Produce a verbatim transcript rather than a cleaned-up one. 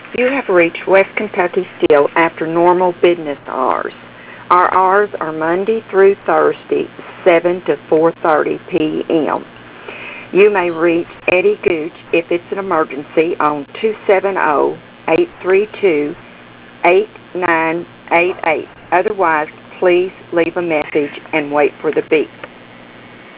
You have reached West Kentucky Steel after normal business hours. Our hours are Monday through Thursday, seven to four thirty p m You may reach Eddie Gooch if it's an emergency on two seven zero, eight three two, eight nine eight eight. Otherwise, please leave a message and wait for the beep.